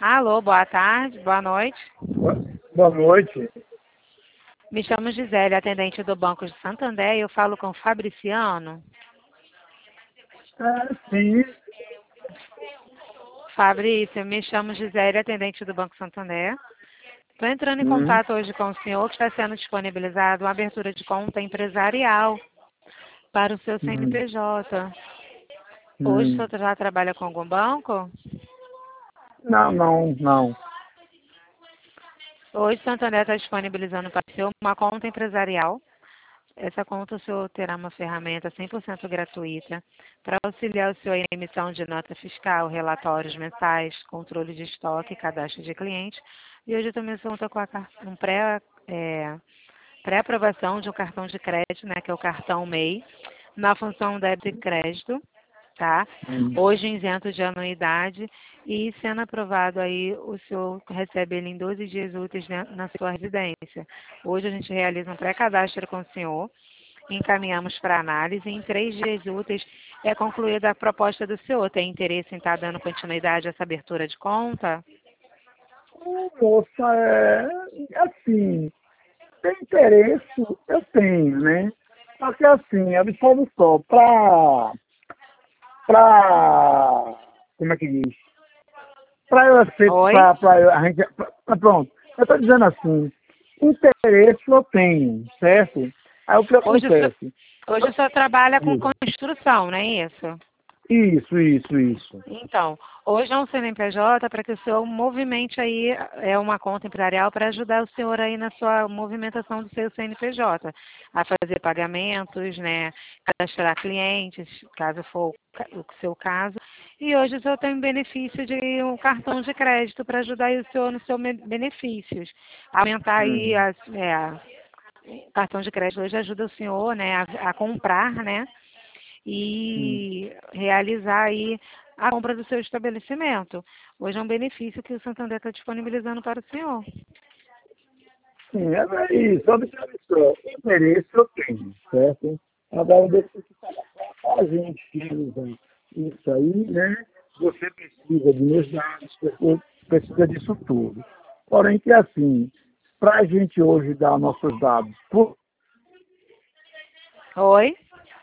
Alô, boa tarde, boa noite. Boa noite. Me chamo Gisele, atendente do Banco de Santander, e eu falo com o Fabriciano. Sim. Fabrício, me chamo Gisele, atendente do Banco Santander. Estou entrando em contato hoje com o senhor que está sendo disponibilizado uma abertura de conta empresarial para o seu CNPJ. Hoje o senhor já trabalha com algum banco? Não. Hoje o Santander está disponibilizando para o senhor uma conta empresarial. Essa conta o senhor terá uma ferramenta 100% gratuita para auxiliar o senhor em emissão de nota fiscal, relatórios mensais, controle de estoque, cadastro de cliente. E hoje eu também conta com um pré-aprovação de um cartão de crédito, né, que é o cartão MEI, na função débito e crédito, tá? Hoje isento de anuidade e sendo aprovado aí, o senhor recebe ele em 12 dias úteis, né, na sua residência. Hoje a gente realiza um pré-cadastro com o senhor, encaminhamos para análise e em 3 dias úteis é concluída a proposta do senhor. Tem interesse em estar dando continuidade a essa abertura de conta? Moça, assim, tem interesse, eu tenho, né? Só que assim, absolve só, como é que diz? Para eu Oi? aceitar, para a gente, pronto, eu estou dizendo assim, interesse eu tenho, certo? Aí o que acontece? Hoje o senhor trabalha com Diga. construção, não é isso? Isso. Então, hoje é um CNPJ para que o senhor movimente aí uma conta empresarial para ajudar o senhor aí na sua movimentação do seu CNPJ, a fazer pagamentos, né, cadastrar clientes, caso for o seu caso. E hoje o senhor tem benefício de um cartão de crédito para ajudar aí o senhor nos seus benefícios. Aumentar aí o cartão de crédito hoje ajuda o senhor, né, a comprar, né, e realizar aí a compra do seu estabelecimento. Hoje é um benefício que o Santander está disponibilizando para o senhor. Sim, é isso. Observe só, interesse eu tenho, certo? Agora, depois que a gente finaliza isso aí, né? Você precisa de meus dados, você precisa disso tudo. Porém, que assim, para a gente hoje dar nossos dados, Oi?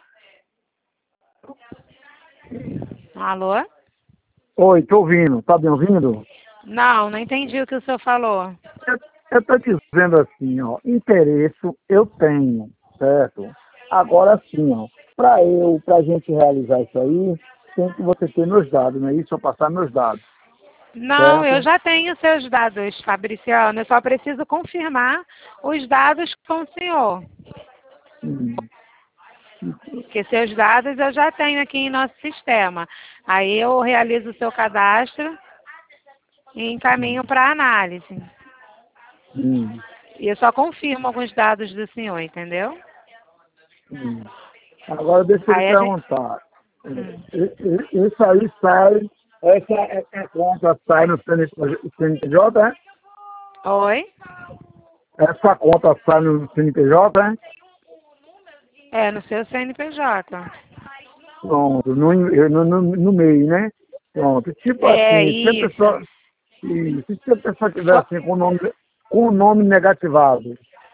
Alô? Oi, estou ouvindo, tá me ouvindo? Não entendi o que o senhor falou. Eu estou dizendo assim, ó, interesse eu tenho, certo? Agora sim, ó, para a gente realizar isso aí, tem que você ter meus dados, não é isso? Eu passar meus dados, Não, eu certo? já tenho seus dados, Fabriciano. Eu só preciso confirmar os dados com o senhor. Hum. Porque seus dados eu já tenho aqui em nosso sistema. Aí eu realizo o seu cadastro e encaminho para análise. Hum. E eu só confirmo alguns dados do senhor, entendeu? Hum. Agora deixa eu lhe Aí a gente... perguntar. Isso aí sai, essa conta sai no CNPJ, é? Oi? Essa conta sai no CNPJ, é? É, no seu CNPJ. Pronto, no meio, né? Pronto. Tipo É assim, se a isso. pessoa, se a pessoa tiver assim com o nome negativado,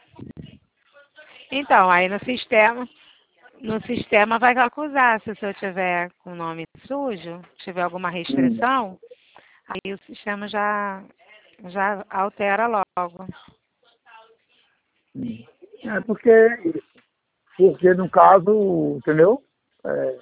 Então, aí no sistema vai acusar se o senhor tiver com o nome sujo, tiver alguma restrição, aí o sistema já altera logo. é porque no caso, entendeu?